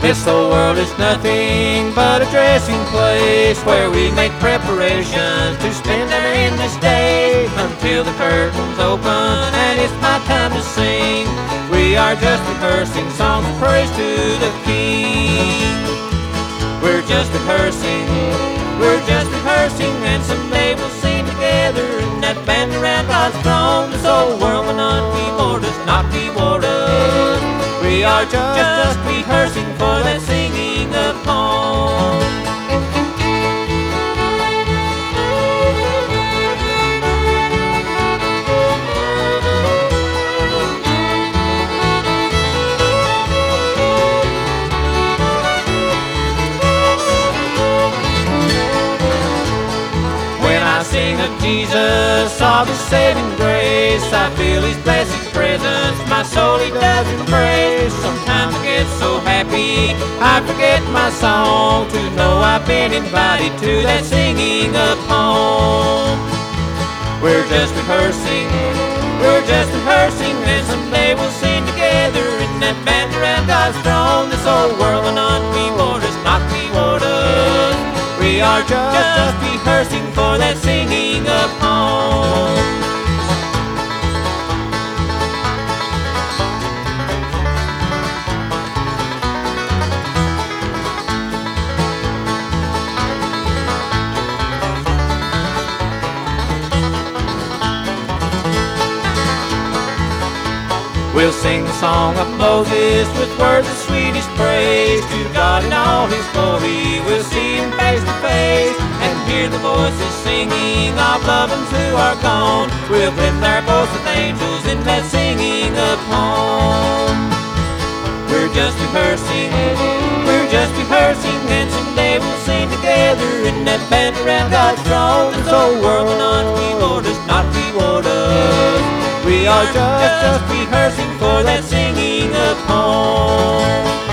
This whole world is nothing but a dressing place where we make preparations to spend our endless day until the curtains open and it's my time to sing. We are just rehearsing songs of praise to the King. We're just rehearsing, and someday we'll sing together in that band around God's throne. This old world will not reward us, not reward us. We are just rehearsing for that singing of home. Sing of Jesus, of His saving grace. I feel His blessed presence, my soul He does embrace. Sometimes I get so happy, I forget my song, to know I've been invited to that singing of home. We're just rehearsing, and someday we'll sing together in that band around God's throne. This old world will not reward us, not reward us. We are just rehearsing for that singing of home. We'll sing the song of Moses with words of sweetest praise to God in all His glory. We'll see Him face to face and hear the voices singing of loved ones who are gone. We'll blend our voice with angels in that singing of home. We're just rehearsing, and someday we'll sing together in that band around God's throne. This whole world will not reward us, not reward us. We are just rehearsing for that singing of home.